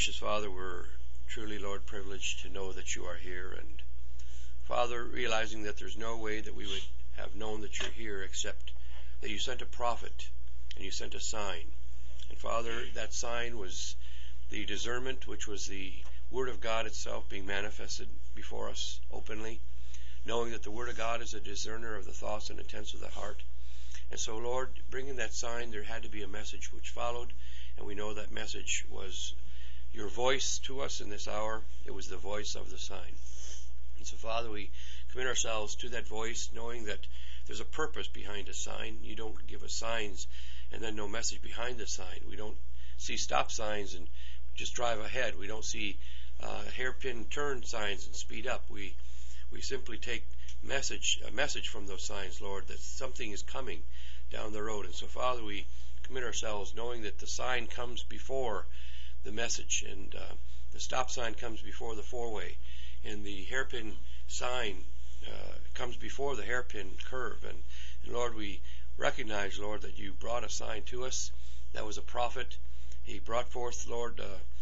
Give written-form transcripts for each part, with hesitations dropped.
gracious Father, we're truly, Lord, privileged to know that you are here. And Father, realizing that there's no way that we would have known that you're here except that you sent a prophet and you sent a sign. And Father, that sign was the discernment, which was the Word of God itself being manifested before us openly, knowing that the Word of God is a discerner of the thoughts and intents of the heart. And so, Lord, bringing that sign, there had to be a message which followed, and we know that message was your voice to us in this hour. It was the voice of the sign. And so, Father, we commit ourselves to that voice, knowing that there's a purpose behind a sign. You don't give us signs and then no message behind the sign. We don't see stop signs and just drive ahead. We don't see hairpin turn signs and speed up. We simply take a message from those signs, Lord, that something is coming down the road. And so, Father, we commit ourselves knowing that the sign comes before the message, and the stop sign comes before the four-way, and the hairpin sign comes before the hairpin curve. And Lord, we recognize, Lord, that you brought a sign to us. That was a prophet. He brought forth, Lord,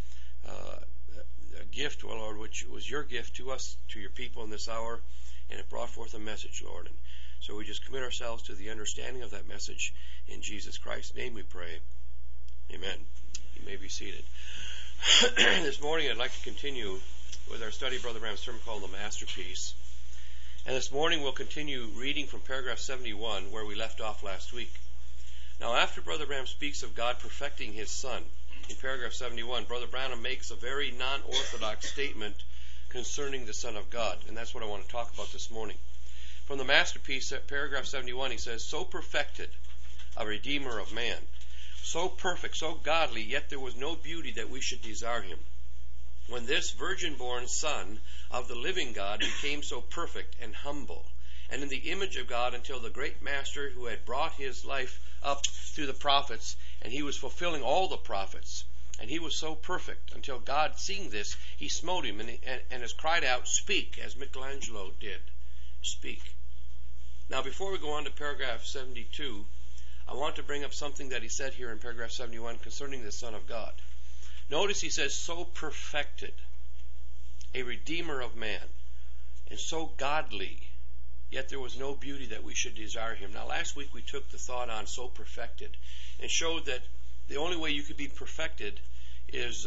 a gift, well, Lord, which was your gift to us, to your people in this hour, and it brought forth a message, Lord. And so we just commit ourselves to the understanding of that message. In Jesus Christ's name we pray. Amen. You may be seated. This morning I'd like to continue with our study of Brother Branham's sermon called The Masterpiece. And this morning we'll continue reading from paragraph 71 where we left off last week. Now, after Brother Branham speaks of God perfecting his Son, in paragraph 71, Brother Branham makes a very non-orthodox statement concerning the Son of God, and that's what I want to talk about this morning. From the Masterpiece, paragraph 71, he says, "So perfected, a Redeemer of man, so perfect, so godly, yet there was no beauty that we should desire him. When this virgin-born Son of the living God became so perfect and humble, and in the image of God until the great Master who had brought his life up through the prophets, and he was fulfilling all the prophets, and he was so perfect until God, seeing this, he smote him and has cried out, 'Speak,' as Michelangelo did. Speak." Now, before we go on to paragraph 72, I want to bring up something that he said here in paragraph 71 concerning the Son of God. Notice he says, "so perfected, a Redeemer of man, and so godly, yet there was no beauty that we should desire him." Now, last week we took the thought on "so perfected" and showed that the only way you could be perfected is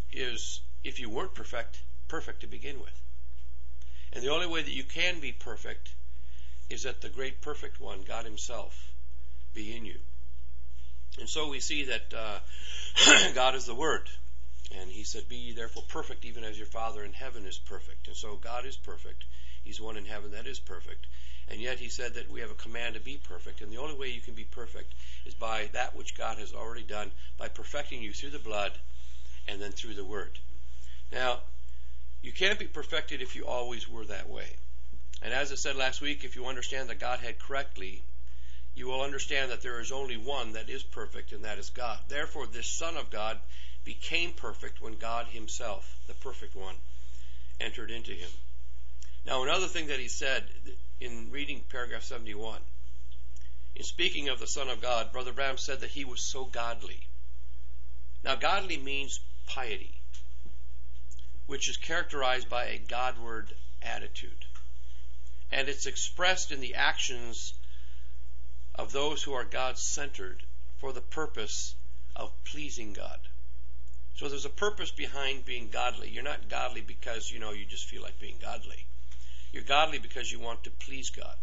if you weren't perfect to begin with. And the only way that you can be perfect is that the great perfect one, God himself, be in you. And so we see that God is the Word. And he said, "Be ye therefore perfect, even as your Father in heaven is perfect." And so God is perfect. He's one in heaven that is perfect. And yet he said that we have a command to be perfect. And the only way you can be perfect is by that which God has already done, by perfecting you through the blood and then through the Word. Now, you can't be perfected if you always were that way. And as I said last week, if you understand the Godhead correctly, you will understand that there is only one that is perfect, and that is God. Therefore, this Son of God became perfect when God himself, the perfect one, entered into him. Now, another thing that he said in reading paragraph 71, in speaking of the Son of God, Brother Branham said that he was so godly. Now, godly means piety, which is characterized by a Godward attitude. And it's expressed in the actions of those who are God-centered for the purpose of pleasing God. So there's a purpose behind being godly. You're not godly because, you just feel like being godly. You're godly because you want to please God.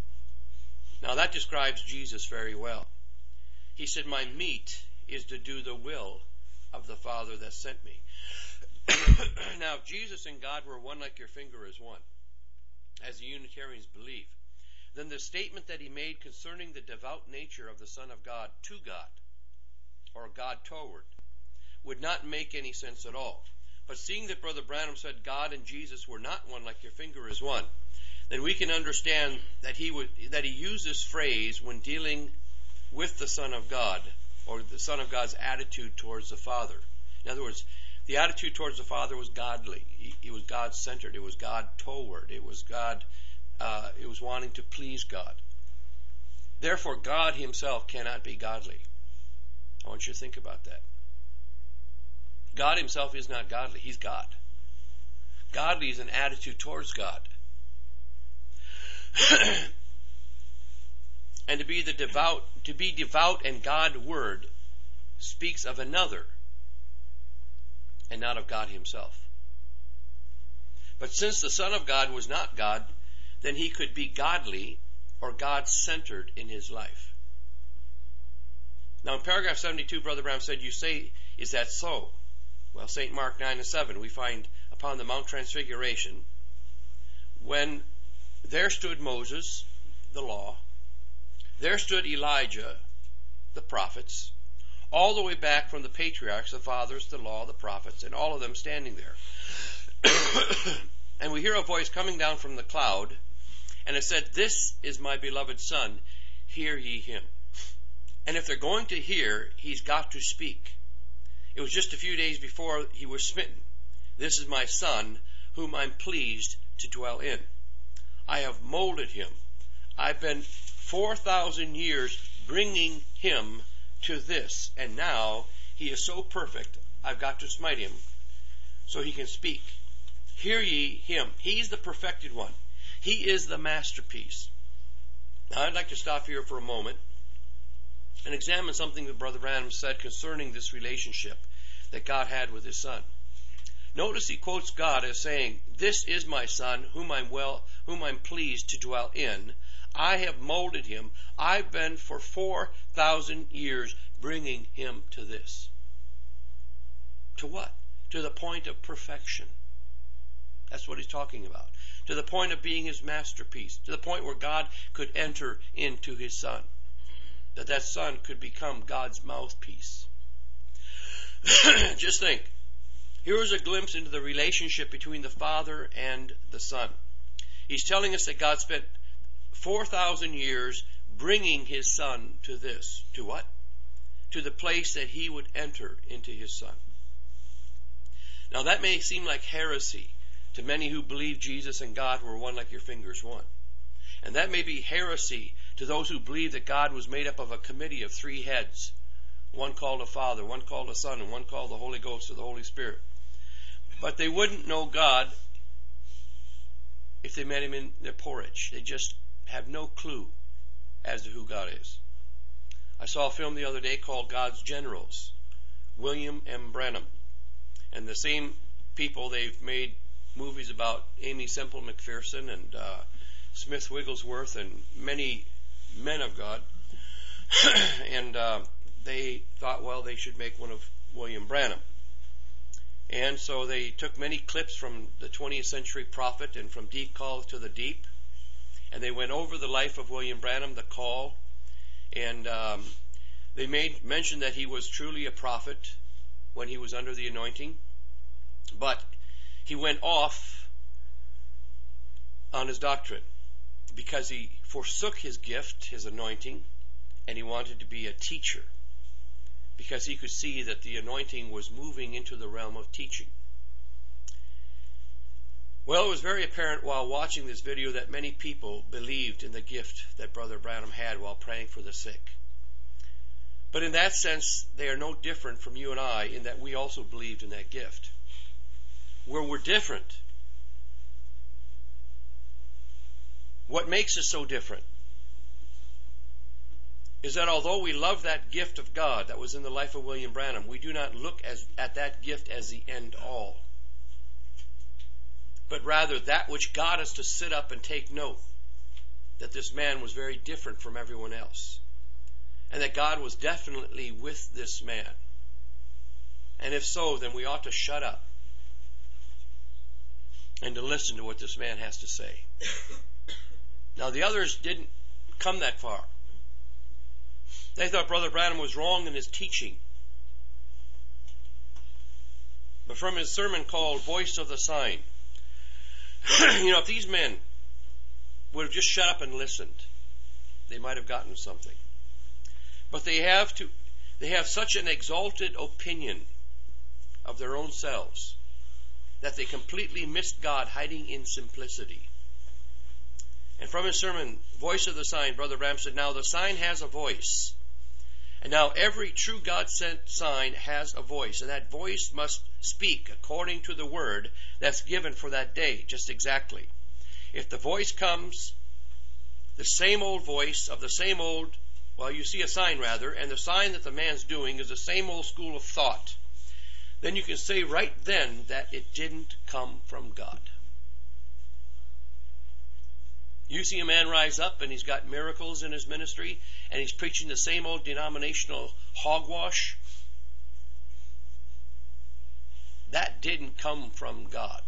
Now that describes Jesus very well. He said, "My meat is to do the will of the Father that sent me." Now, if Jesus and God were one like your finger is one, as the Unitarians believe, then the statement that he made concerning the devout nature of the Son of God to God, or God toward, would not make any sense at all. But seeing that Brother Branham said God and Jesus were not one like your finger is one, then we can understand that he used this phrase when dealing with the Son of God, or the Son of God's attitude towards the Father. In other words, the attitude towards the Father was godly. It was God-centered. It was God-toward. It was God. It was wanting to please God. Therefore, God himself cannot be godly. I want you to think about that. God himself is not godly. He's God. Godly is an attitude towards God. And to be devout and God-word speaks of another and not of God himself. But since the Son of God was not God, then he could be godly or God-centered in his life. Now in paragraph 72, Brother Branham said, you say, is that so? Well, St. Mark 9:7, we find upon the Mount Transfiguration, when there stood Moses, the law, there stood Elijah, the prophets, all the way back from the patriarchs, the fathers, the law, the prophets, and all of them standing there. And we hear a voice coming down from the cloud, and it said, this is my beloved Son, hear ye him. And if they're going to hear, he's got to speak. It was just a few days before he was smitten. This is my Son, whom I'm pleased to dwell in. I have molded him. I've been 4,000 years bringing him to this, and now he is so perfect, I've got to smite him so he can speak. Hear ye him. He's the perfected one. He is the masterpiece. Now I'd like to stop here for a moment and examine something that Brother Branham said concerning this relationship that God had with his Son. Notice he quotes God as saying, this is my Son, whom I'm pleased to dwell in. I have molded him. I've been for 4,000 years bringing him to this. To what? To the point of perfection. That's what he's talking about. To the point of being his masterpiece. To the point where God could enter into his Son. That Son could become God's mouthpiece. Just think. Here is a glimpse into the relationship between the Father and the Son. He's telling us that God spent 4,000 years bringing his Son to this. To what? To the place that he would enter into his Son. Now that may seem like heresy to many who believe Jesus and God were one like your fingers one. And that may be heresy to those who believe that God was made up of a committee of 3 heads. One called a Father, one called a Son, and one called the Holy Ghost or the Holy Spirit. But they wouldn't know God if they met him in their porridge. They just have no clue as to who God is. I saw a film the other day called God's Generals, William M. Branham. And the same people, they've made movies about Aimee Semple McPherson and Smith Wigglesworth and many men of God. And they thought, well, they should make one of William Branham. And so they took many clips from the 20th century prophet and from Deep Call to the Deep. And they went over the life of William Branham, the call. And they made mention that he was truly a prophet when he was under the anointing. But he went off on his doctrine because he forsook his gift, his anointing, and he wanted to be a teacher because he could see that the anointing was moving into the realm of teaching. Well, it was very apparent while watching this video that many people believed in the gift that Brother Branham had while praying for the sick. But in that sense, they are no different from you and I in that we also believed in that gift. Where we're different, what makes us so different is that although we love that gift of God that was in the life of William Branham, we do not look at that gift as the end all, but rather that which got us to sit up and take note that this man was very different from everyone else, and that God was definitely with this man. And if so, then we ought to shut up and to listen to what this man has to say. Now, the others didn't come that far. They thought Brother Branham was wrong in his teaching. But from his sermon called Voice of the Sign, if these men would have just shut up and listened, they might have gotten something. But they have such an exalted opinion of their own selves that they completely missed God hiding in simplicity. And from his sermon, Voice of the Sign, Brother Branham said, now the sign has a voice, And now every true God-sent sign has a voice, and that voice must speak according to the word that's given for that day, just exactly. If the voice comes, the same old voice of the same old, well, you see a sign rather, and the sign that the man's doing is the same old school of thought, then you can say right then that it didn't come from God. You see a man rise up and he's got miracles in his ministry and he's preaching the same old denominational hogwash. That didn't come from God.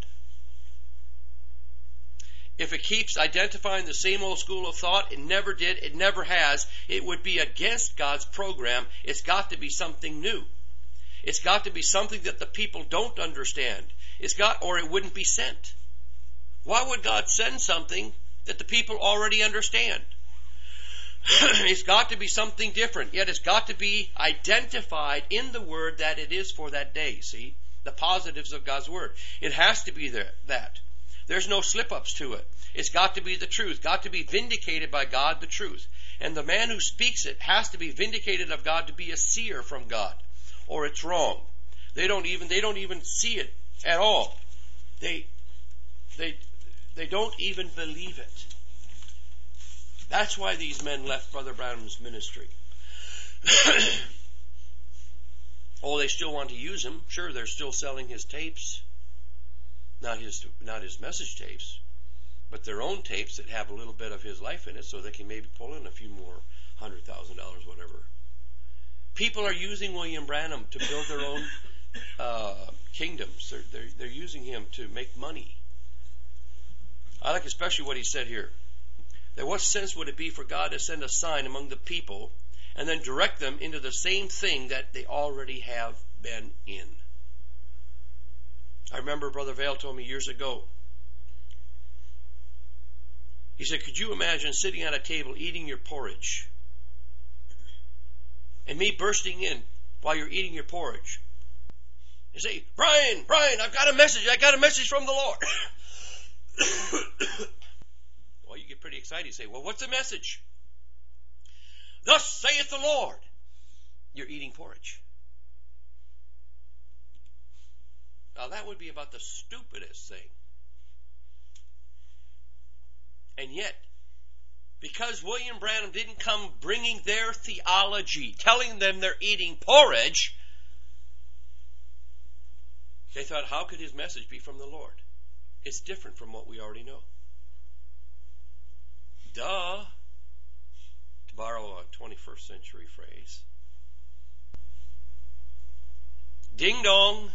If it keeps identifying the same old school of thought, it never did, it never has, it would be against God's program. It's got to be something new. It's got to be something that the people don't understand. Or it wouldn't be sent. Why would God send something that the people already understand? It's got to be something different, yet it's got to be identified in the word that it is for that day. See, the positives of God's word. It has to be that. There's no slip-ups to it. It's got to be the truth, got to be vindicated by God, the truth. And the man who speaks it has to be vindicated of God to be a seer from God, or it's wrong. They don't even see it at all. They don't even believe it. That's why these men left Brother Branham's ministry. Oh, they still want to use him. Sure, they're still selling his tapes. Not his message tapes, but their own tapes that have a little bit of his life in it, so they can maybe pull in a few more $100,000, whatever. People are using William Branham to build their own kingdoms. They're using him to make money. I like especially what he said here. That what sense would it be for God to send a sign among the people and then direct them into the same thing that they already have been in? I remember Brother Vail told me years ago. He said, could you imagine sitting at a table eating your porridge and me bursting in while you're eating your porridge and say, Brian, I've got a message. I got a message from the Lord. Well, you get pretty excited. You say, well, what's the message? Thus saith the Lord. You're eating porridge. Now, that would be about the stupidest thing. And yet, because William Branham didn't come bringing their theology, telling them they're eating porridge, they thought, how could his message be from the Lord? It's different from what we already know. Duh. To borrow a 21st century phrase. Ding dong.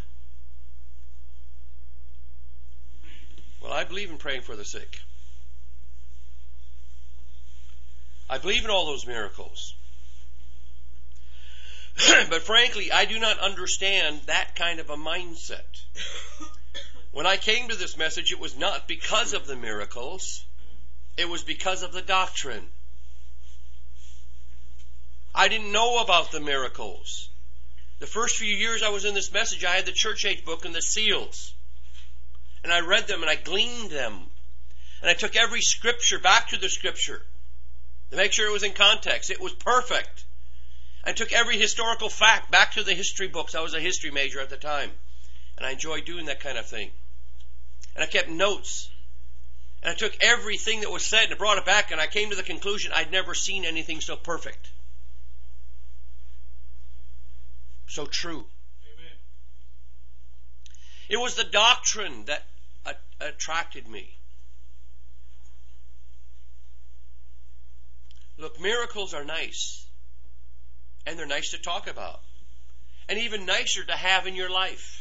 Well, I believe in praying for the sick. I believe in all those miracles. But frankly, I do not understand that kind of a mindset. When I came to this message, it was not because of the miracles. It was because of the doctrine. I didn't know about the miracles. The first few years I was in this message, I had the church age book and the seals. And I read them and I gleaned them. And I took every scripture back to the scripture to make sure it was in context. It was perfect. I took every historical fact back to the history books. I was a history major at the time. And I enjoyed doing that kind of thing. And I kept notes. And I took everything that was said and I brought it back, and I came to the conclusion I'd never seen anything so perfect. So true. Amen. It was the doctrine that attracted me. Look, miracles are nice. And they're nice to talk about. And even nicer to have in your life.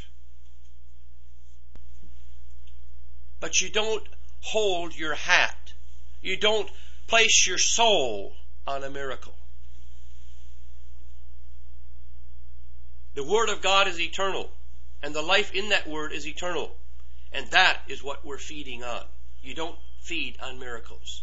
But you don't hold your hat. You don't place your soul on a miracle. The Word of God is eternal, and the life in that Word is eternal. And that is what we're feeding on. You don't feed on miracles.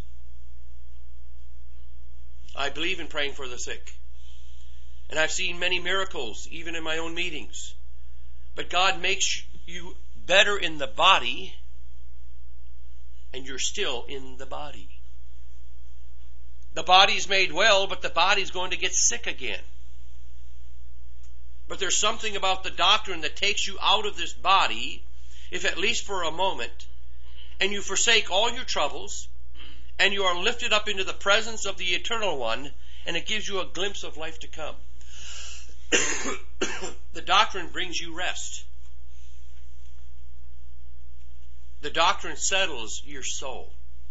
I believe in praying for the sick. And I've seen many miracles, even in my own meetings. But God makes you better in the body, and you're still in the body. The body's made well, but the body's going to get sick again. But there's something about the doctrine that takes you out of this body, if at least for a moment, and you forsake all your troubles, and you are lifted up into the presence of the Eternal One, and it gives you a glimpse of life to come. The doctrine brings you rest. The doctrine settles your soul.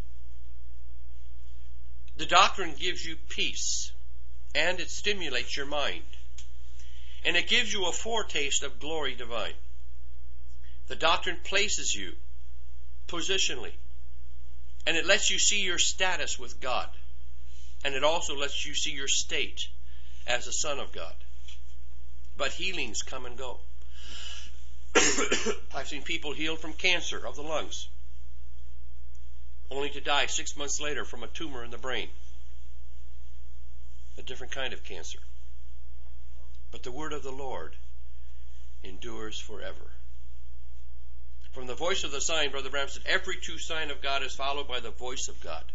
The doctrine gives you peace, and it stimulates your mind. And it gives you a foretaste of glory divine. The doctrine places you positionally, and it lets you see your status with God. And it also lets you see your state as a son of God. But healings come and go. I've seen people healed from cancer of the lungs, only to die 6 months later from a tumor in the brain. A different kind of cancer. But the word of the Lord endures forever. From the voice of the sign, Brother Branham said, every true sign of God is followed by the voice of God.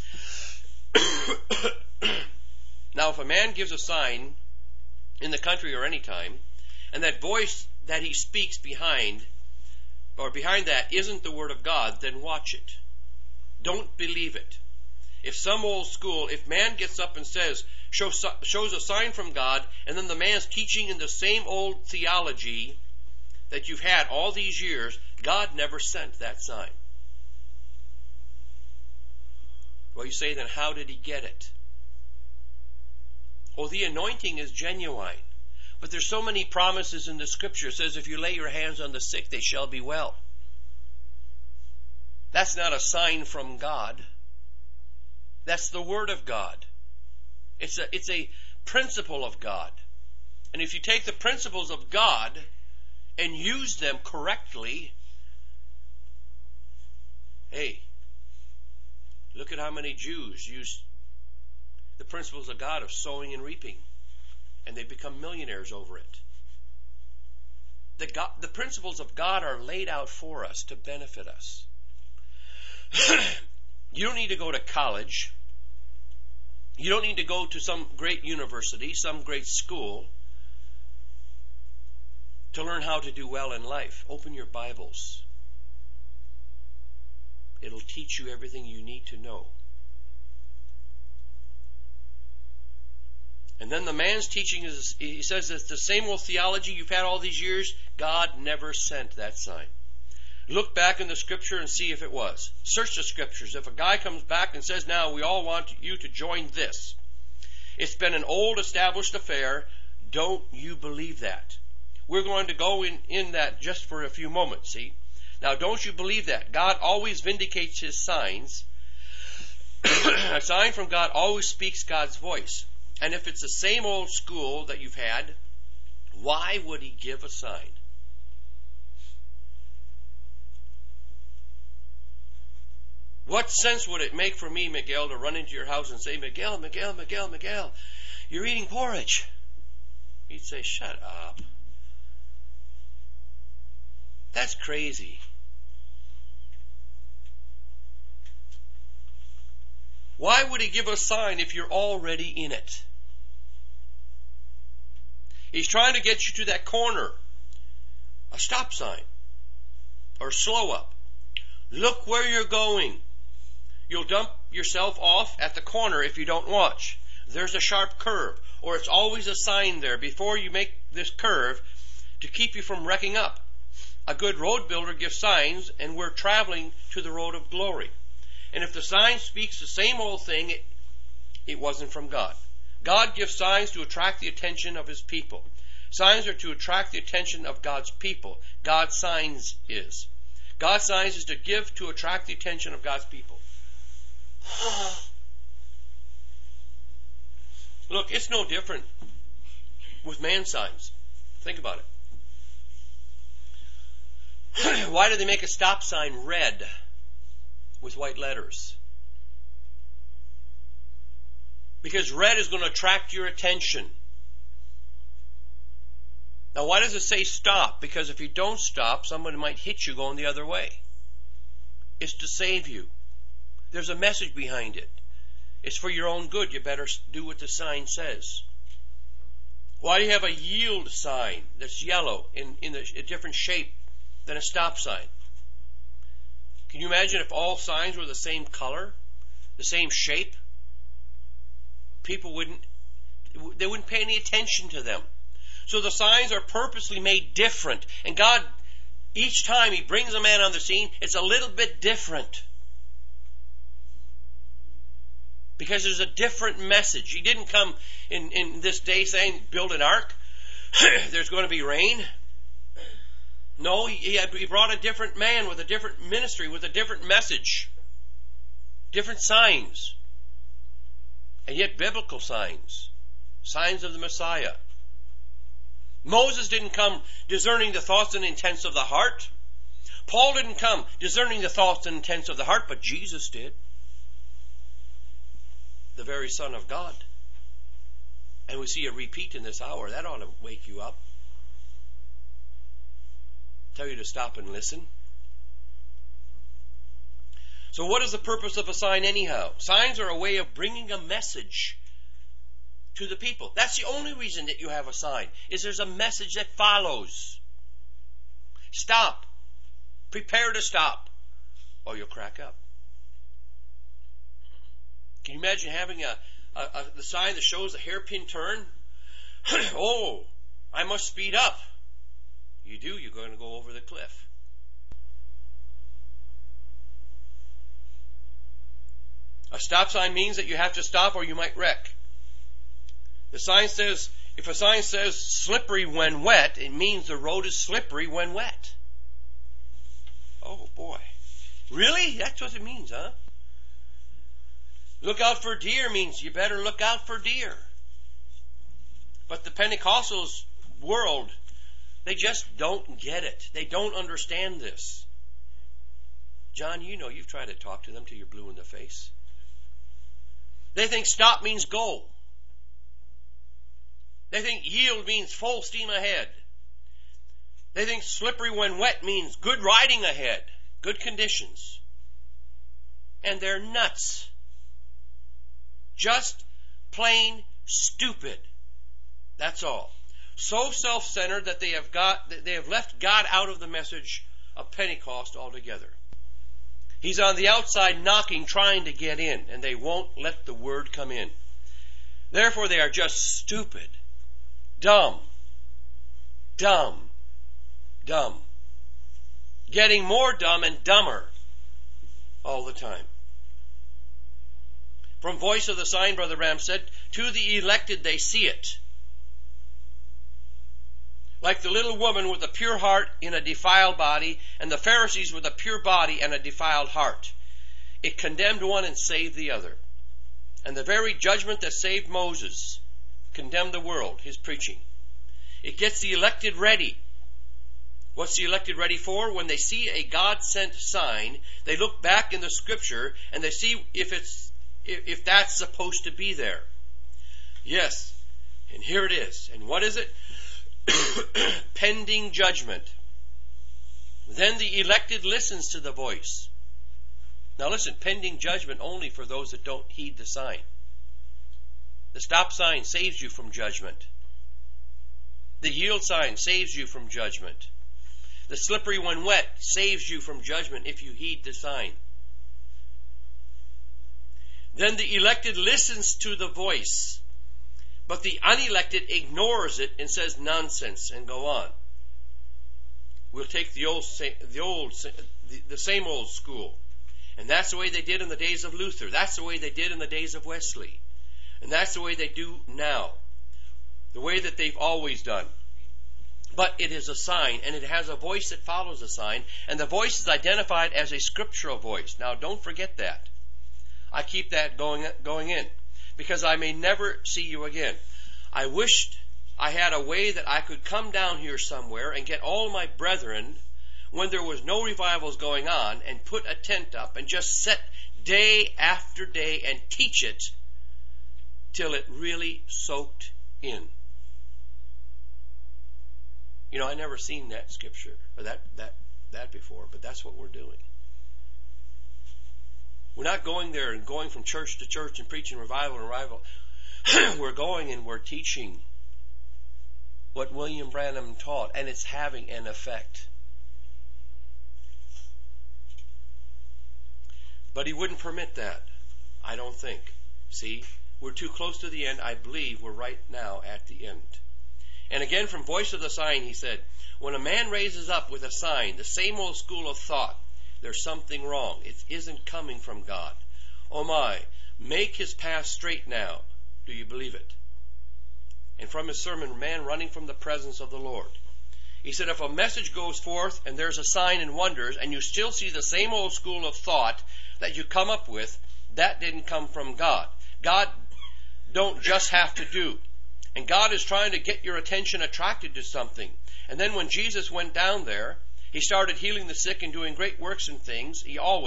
Now, if a man gives a sign in the country or any time, and that voice that he speaks behind that isn't the word of God, then watch it. Don't believe it. If man gets up and says, shows a sign from God, and then the man's teaching in the same old theology that you've had all these years, God never sent that sign. Well, you say, then how did he get it? Well, the anointing is genuine. But there's so many promises in the Scripture. It says, if you lay your hands on the sick, they shall be well. That's not a sign from God. That's the Word of God. It's a principle of God. And if you take the principles of God and use them correctly, hey, look at how many Jews use the principles of God of sowing and reaping, and they become millionaires over it. The principles of God are laid out for us to benefit us. You don't need to go to college. You don't need to go to some great university, some great school to learn how to do well in life. Open your Bibles. It'll teach you everything you need to know. And then the man's teaching is, he says, it's the same old theology you've had all these years. God never sent that sign. Look back in the Scripture and see if it was. Search the Scriptures. If a guy comes back and says, now we all want you to join this, it's been an old established affair, don't you believe that? We're going to go in that just for a few moments, see? Now don't you believe that? God always vindicates His signs. A sign from God always speaks God's voice. And if it's the same old school that you've had, why would He give a sign? What sense would it make for me, Miguel, to run into your house and say, Miguel, you're eating porridge? He'd say, shut up. That's crazy. Why would He give a sign if you're already in it? He's trying to get you to that corner. A stop sign. Or slow up. Look where you're going. You'll dump yourself off at the corner if you don't watch. There's a sharp curve. Or it's always a sign there before you make this curve to keep you from wrecking up. A good road builder gives signs, and we're traveling to the road of glory. And if the sign speaks the same old thing, it wasn't from God. God gives signs to attract the attention of His people. Signs are to attract the attention of God's people. God's signs is. God's signs is to give to attract the attention of God's people. Look, it's no different with man signs. Think about it. Why do they make a stop sign red with white letters? Because red is going to attract your attention. Now, why does it say stop? Because if you don't stop, somebody might hit you going the other way. It's to save you. There's a message behind it. It's for your own good. You better do what the sign says. Why do you have a yield sign that's yellow in a different shape than a stop sign? Can you imagine if all signs were the same color, the same shape? People wouldn't pay any attention to them. So the signs are purposely made different. And God, each time He brings a man on the scene, it's a little bit different. Because there's a different message. He didn't come in this day saying, build an ark. There's going to be rain. No, he brought a different man with a different ministry, with a different message. Different signs. And yet biblical signs. Signs of the Messiah. Moses didn't come discerning the thoughts and intents of the heart. Paul didn't come discerning the thoughts and intents of the heart, but Jesus did. The very Son of God. And we see a repeat in this hour. That ought to wake you up. Tell you to stop and listen. So what is the purpose of a sign anyhow? Signs are a way of bringing a message to the people. That's the only reason that you have a sign, is there's a message that follows. Stop. Prepare to stop, or you'll crack up. Can you imagine having the sign that shows a hairpin turn? Oh, I must speed up. You do, you're going to go over the cliff. A stop sign means that you have to stop or you might wreck. The sign says, if a sign says slippery when wet, it means the road is slippery when wet. Oh boy. Really? That's what it means, huh? Look out for deer means you better look out for deer. But the Pentecostals world, they just don't get it. They don't understand this. John, you know, you've tried to talk to them till you're blue in the face. They think stop means go. They think yield means full steam ahead. They think slippery when wet means good riding ahead, good conditions. And they're nuts. Just plain stupid. That's all. So self-centered that they have left God out of the message of Pentecost altogether. He's on the outside knocking, trying to get in, and they won't let the word come in. Therefore, they are just stupid, dumb, getting more dumb and dumber all the time. From Voice of the Sign, Brother Ram said, to the elected they see it. Like the little woman with a pure heart in a defiled body, and the Pharisees with a pure body and a defiled heart. It condemned one and saved the other. And the very judgment that saved Moses condemned the world, his preaching. It gets the elected ready. What's the elected ready for? When they see a God-sent sign, they look back in the Scripture and they see if that's supposed to be there. Yes, and here it is. And what is it? Pending judgment. Then the elected listens to the voice. Now listen, pending judgment only for those that don't heed the sign. The stop sign saves you from judgment. The yield sign saves you from judgment. The slippery when wet saves you from judgment if you heed the sign. Then the elected listens to the voice. But the unelected ignores it and says nonsense and go on. We'll take the same old school. And that's the way they did in the days of Luther. That's the way they did in the days of Wesley. And that's the way they do now. The way that they've always done. But it is a sign, and it has a voice that follows the sign, and the voice is identified as a scriptural voice. Now don't forget that. I keep that going in. Because I may never see you again. I wished I had a way that I could come down here somewhere and get all my brethren, when there was no revivals going on, and put a tent up and just sit day after day and teach it till it really soaked in. You know, I never seen that scripture or that before, but that's what we're doing. We're not going there and going from church to church and preaching revival and revival. We're going and we're teaching. what William Branham taught, and it's having an effect. But he wouldn't permit that, I don't think. See, we're too close to the end. I believe we're right now at the end. And again, from Voice of the Sign, he said, when a man raises up with a sign, the same old school of thought, there's something wrong. It isn't coming from God. Oh my, make his path straight now. Do you believe it? And from his sermon, Man Running from the Presence of the Lord. He said, if a message goes forth and there's a sign and wonders, and you still see the same old school of thought that you come up with, that didn't come from God. God don't just have to do. And God is trying to get your attention attracted to something. And then when Jesus went down there, he started healing the sick and doing great works and things.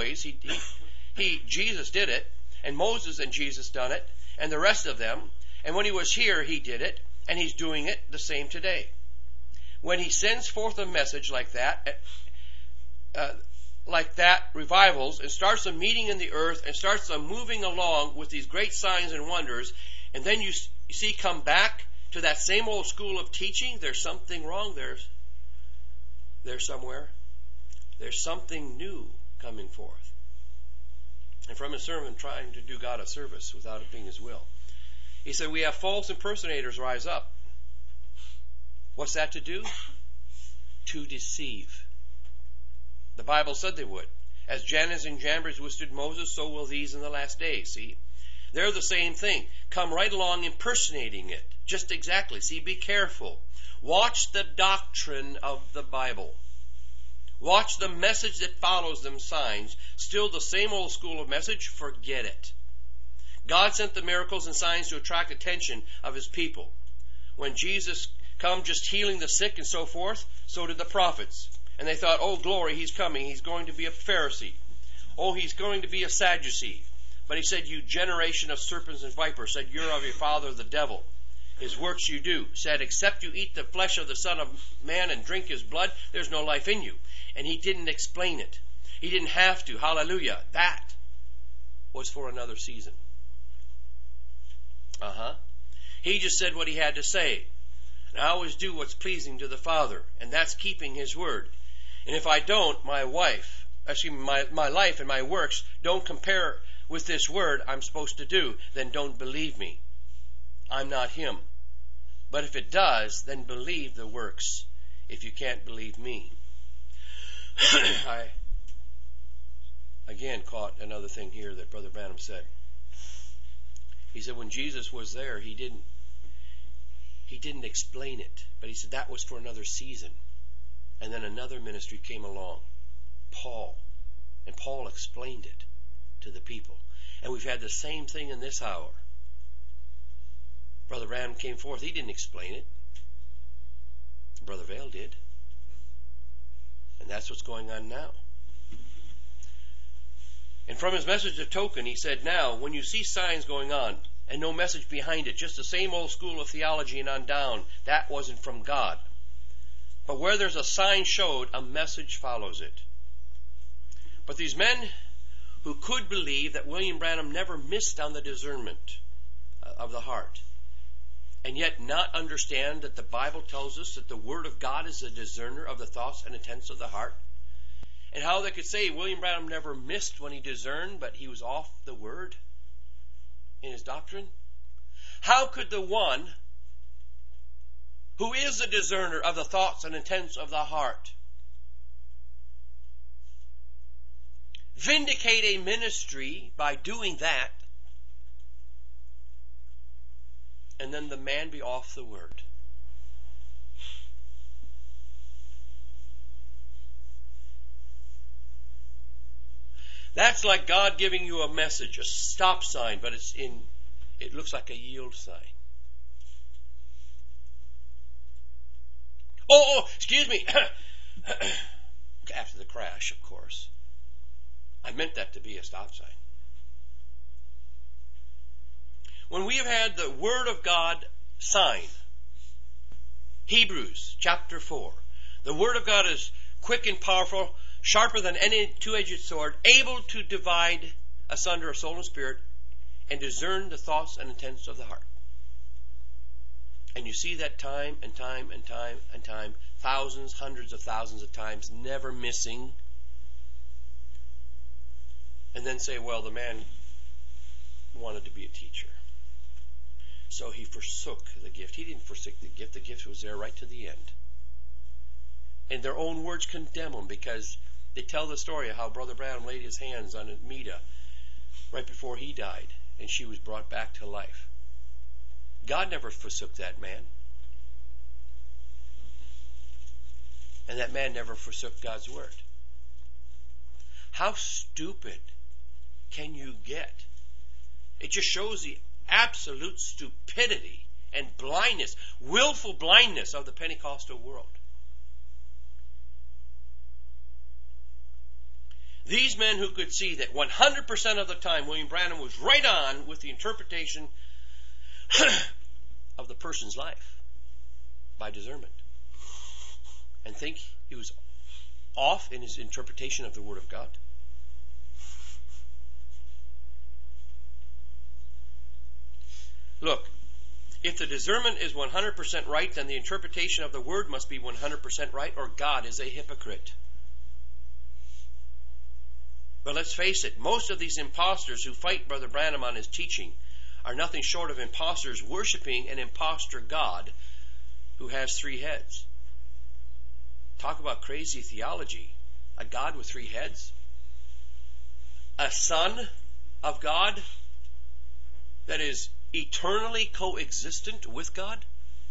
Jesus did it, and Moses and Jesus done it, and the rest of them. And when he was here, he did it, and he's doing it the same today. When he sends forth a message like that, revivals, and starts a meeting in the earth, and starts a moving along with these great signs and wonders, and then you see come back to that same old school of teaching, there's something wrong there somewhere. There's something new coming forth. And from his sermon, trying to do God a service without it being his will. He said, we have false impersonators rise up. What's that to do? To deceive. The Bible said they would. As Jannes and Jambres withstood Moses, so will these in the last days. See? They're the same thing. Come right along impersonating it. Just exactly. See, be careful. Watch the doctrine of the Bible. Watch the message that follows them signs. Still the same old school of message? Forget it. God sent the miracles and signs to attract attention of his people. When Jesus come just healing the sick and so forth, so did the prophets. And they thought, oh glory, he's coming. He's going to be a Pharisee. Oh, he's going to be a Sadducee. But he said, you generation of serpents and vipers, said, you're of your father the devil. His works you do. Said, except you eat the flesh of the Son of Man and drink his blood, there's no life in you. And he didn't explain it. He didn't have to. Hallelujah. That was for another season. He just said what he had to say. And I always do what's pleasing to the Father. And that's keeping his word. And if I don't, my life and my works don't compare with this word I'm supposed to do, then don't believe me. I'm not him. But if it does, then believe the works, if you can't believe me. I again caught another thing here that Brother Branham said. He said when Jesus was there, he didn't explain it, but he said that was for another season. And then another ministry came along, Paul, and Paul explained it to the people. And we've had the same thing in this hour. Brother Branham came forth. He didn't explain it. Brother Vail did. And that's what's going on now. And from his message of token, he said, now, when you see signs going on and no message behind it, just the same old school of theology and on down, that wasn't from God. But where there's a sign showed, a message follows it. But these men who could believe that William Branham never missed on the discernment of the heart, and yet not understand that the Bible tells us that the Word of God is a discerner of the thoughts and intents of the heart, and how they could say William Branham never missed when he discerned, but he was off the Word in his doctrine. How could the one who is the discerner of the thoughts and intents of the heart vindicate a ministry by doing that, and then the man be off the Word? That's like God giving you a message, a stop sign, but it looks like a yield sign. Oh, excuse me. After the crash, of course. I meant that to be a stop sign. When we have had the Word of God sign, Hebrews chapter 4, the Word of God is quick and powerful, sharper than any two-edged sword, able to divide asunder soul and spirit, and discern the thoughts and intents of the heart. And you see that time and time and time and time, thousands, hundreds of thousands of times, never missing. And then say, well, the man wanted to be a teacher, so he forsook the gift. He didn't forsake the gift. The gift was there right to the end. And their own words condemn him, because they tell the story of how Brother Branham laid his hands on Amita right before he died, and she was brought back to life. God never forsook that man. And that man never forsook God's word. How stupid can you get? It just shows the absolute stupidity and blindness, willful blindness of the Pentecostal world. These men who could see that 100% of the time William Branham was right on with the interpretation of the person's life by discernment, and think he was off in his interpretation of the Word of God. Look, if the discernment is 100% right, then the interpretation of the Word must be 100% right, or God is a hypocrite. But let's face it, most of these imposters who fight Brother Branham on his teaching are nothing short of imposters worshiping an impostor God who has 3 heads. Talk about crazy theology. A God with 3 heads? A Son of God that is eternally coexistent with God?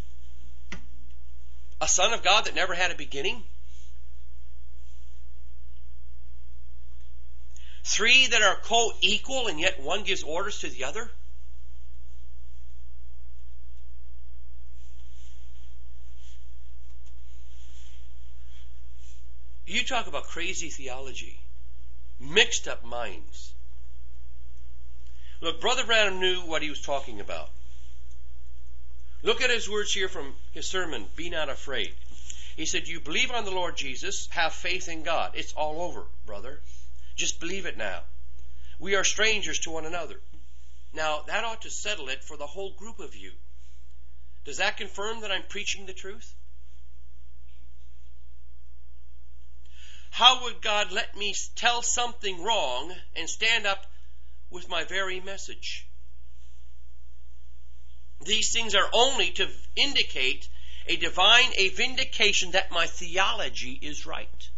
A Son of God that never had a beginning? 3 that are co-equal and yet one gives orders to the other? You talk about crazy theology, mixed up minds. Look, Brother Branham knew what he was talking about. Look at his words here from his sermon, Be Not Afraid. He said, you believe on the Lord Jesus, have faith in God. It's all over, brother. Just believe it now. We are strangers to one another. Now, that ought to settle it for the whole group of you. Does that confirm that I'm preaching the truth? How would God let me tell something wrong and stand up with my very message? These things are only to indicate a vindication that my theology is right.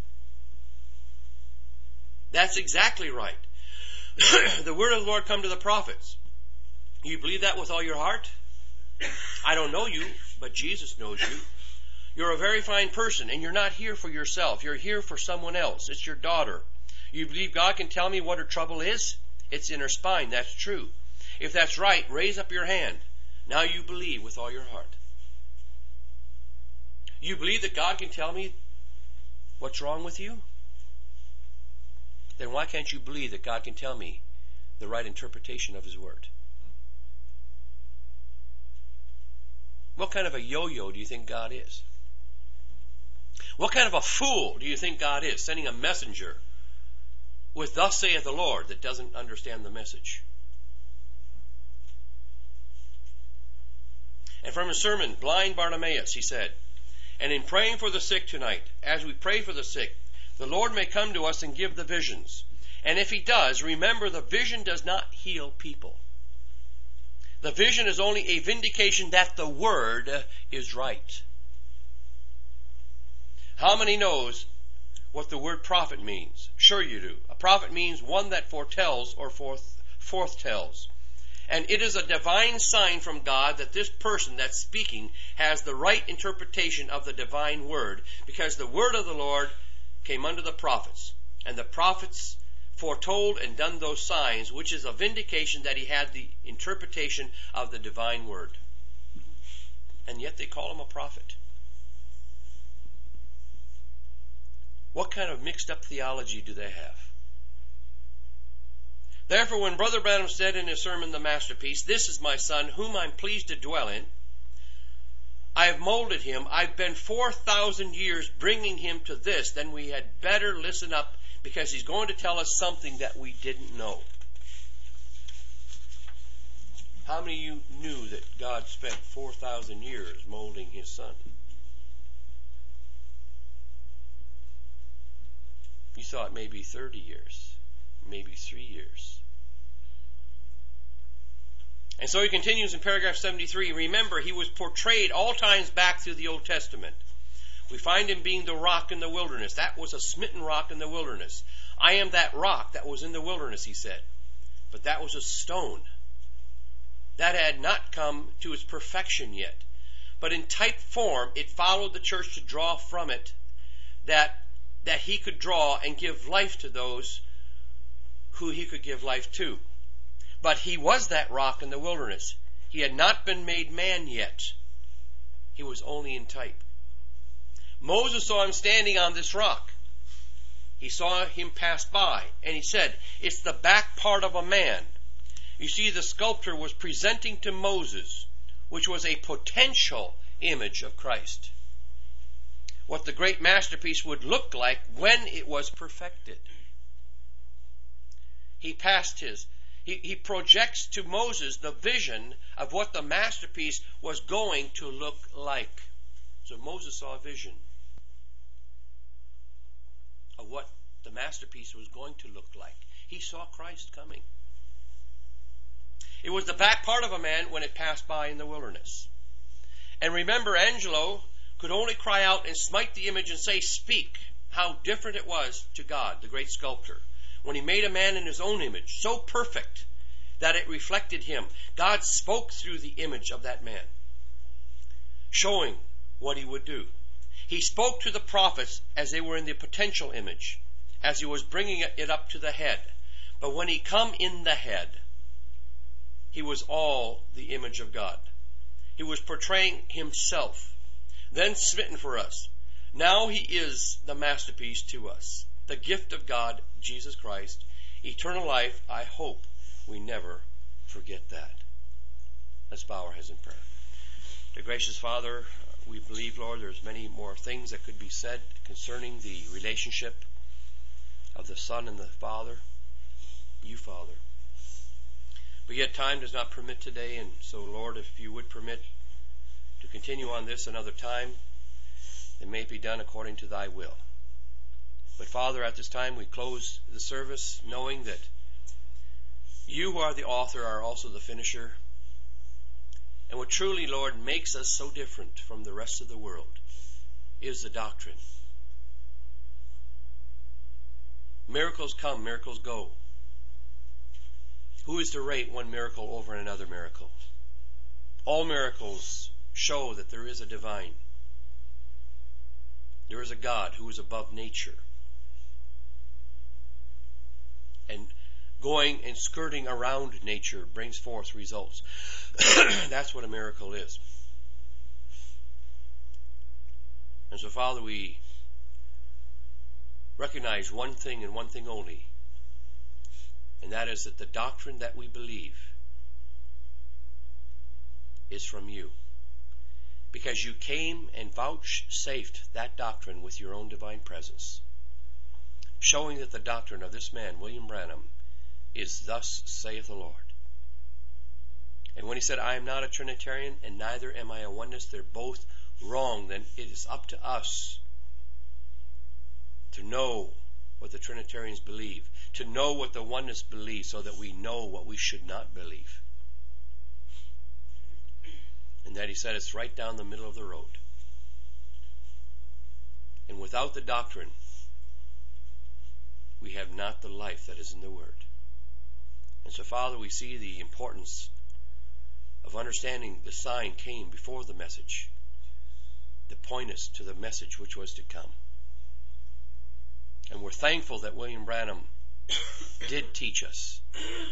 That's exactly right. The word of the Lord come to the prophets. You believe that with all your heart? I don't know you, but Jesus knows you. You're a very fine person, and you're not here for yourself. You're here for someone else. It's your daughter. You believe God can tell me what her trouble is? It's in her spine. That's true. If that's right, raise up your hand. Now you believe with all your heart. You believe that God can tell me what's wrong with you? Then why can't you believe that God can tell me the right interpretation of His Word? What kind of a yo-yo do you think God is? What kind of a fool do you think God is, sending a messenger with thus saith the Lord that doesn't understand the message? And from his sermon, Blind Bartimaeus, he said, and in praying for the sick tonight, as we pray for the sick, the Lord may come to us and give the visions. And if He does, remember the vision does not heal people. The vision is only a vindication that the Word is right. How many knows what the word prophet means? Sure you do. A prophet means one that foretells or forthtells. And it is a divine sign from God that this person that's speaking has the right interpretation of the divine word, because the word of the Lord came unto the prophets, and the prophets foretold and done those signs, which is a vindication that he had the interpretation of the divine word. And yet they call him a prophet. What kind of mixed up theology do they have? Therefore, when Brother Branham said in his sermon, The Masterpiece, this is my son, whom I'm pleased to dwell in, I have molded him, I've been 4,000 years bringing him to this, then we had better listen up, because he's going to tell us something that we didn't know. How many of you knew that God spent 4,000 years molding His Son? You thought maybe 30 years, maybe 3 years. And so he continues in paragraph 73. Remember, he was portrayed all times back through the Old Testament. We find him being the rock in the wilderness. That was a smitten rock in the wilderness. I am that rock that was in the wilderness, he said. But that was a stone. That had not come to its perfection yet. But in type form, it followed the church to draw from it that he could draw and give life to those who he could give life to. But he was that rock in the wilderness. He had not been made man yet. He was only in type. Moses saw him standing on this rock. He saw him pass by, and he said, "It's the back part of a man." You see, the sculptor was presenting to Moses, which was a potential image of Christ, what the great masterpiece would look like when it was perfected. He projects to Moses the vision of what the masterpiece was going to look like. So Moses saw a vision of what the masterpiece was going to look like. He saw Christ coming. It was the back part of a man when it passed by in the wilderness. And remember, Angelo could only cry out and smite the image and say, "Speak." How different it was to God, the great sculptor, when he made a man in his own image, so perfect that it reflected him. God spoke through the image of that man, showing what he would do. He spoke to the prophets as they were in the potential image, as he was bringing it up to the head. But when he come in the head, he was all the image of God. He was portraying himself, then smitten for us. Now he is the masterpiece to us, the gift of God, Jesus Christ, eternal life. I hope we never forget that. Let's bow our heads in prayer. Dear gracious Father, we believe, Lord, there's many more things that could be said concerning the relationship of the Son and the Father, you, Father. But yet time does not permit today, and so, Lord, if you would permit to continue on this another time, it may be done according to thy will. But Father, at this time we close the service knowing that you who are the author are also the finisher. And what truly, Lord, makes us so different from the rest of the world is the doctrine. Miracles come, miracles go. Who is to rate one miracle over another miracle? All miracles show that there is a divine. There is a God who is above nature. And going and skirting around nature brings forth results. That's what a miracle is. And so, Father, we recognize one thing and one thing only, and that is that the doctrine that we believe is from you. Because you came and vouchsafed that doctrine with your own divine presence, showing that the doctrine of this man, William Branham, is thus saith the Lord. And when he said, I am not a Trinitarian and neither am I a oneness, they're both wrong, then it is up to us to know what the Trinitarians believe, to know what the oneness believe, so that we know what we should not believe. And that he said it's right down the middle of the road. And without the doctrine, we have not the life that is in the Word. And so, Father, we see the importance of understanding the sign came before the message, to point us to the message which was to come. And we're thankful that William Branham did teach us.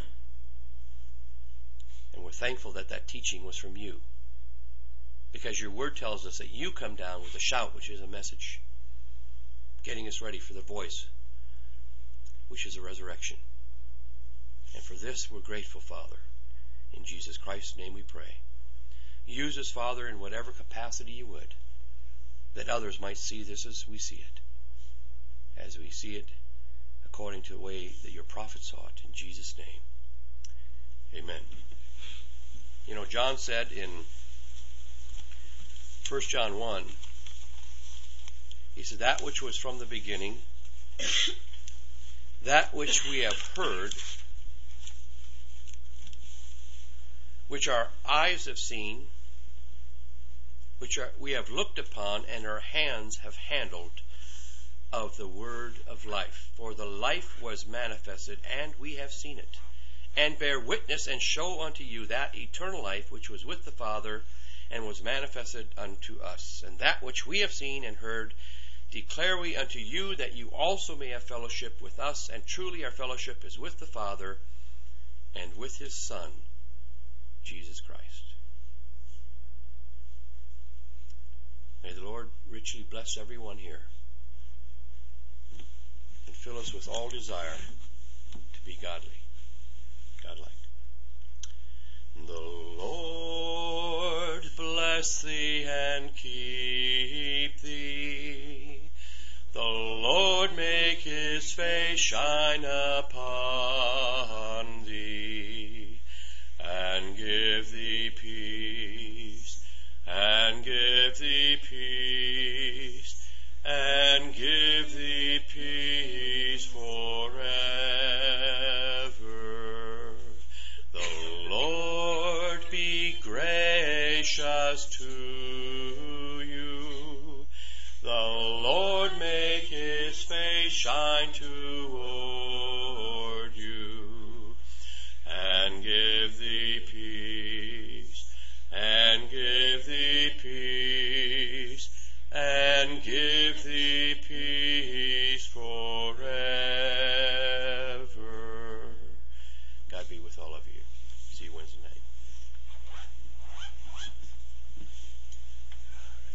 And we're thankful that that teaching was from you. Because your word tells us that you come down with a shout, which is a message, getting us ready for the voice, which is a resurrection. And for this we're grateful, Father. In Jesus Christ's name we pray. Use us, Father, in whatever capacity you would, that others might see this as we see it, as we see it according to the way that your prophet saw it. In Jesus' name, amen. John said in 1 John 1, he said, that which was from the beginning, that which we have heard, which our eyes have seen, which we have looked upon, and our hands have handled, of the word of life. For the life was manifested, and we have seen it, and bear witness and show unto you that eternal life which was with the Father, and was manifested unto us. And that which we have seen and heard declare we unto you, that you also may have fellowship with us. And truly our fellowship is with the Father and with his Son, Jesus Christ. May the Lord richly bless everyone here and fill us with all desire to be godly, godlike. The Lord bless thee and keep thee. The Lord make his face shine upon thee, and give thee peace, and give thee peace, and give thee peace forever. The Lord be gracious to you. The Lord make his face shine to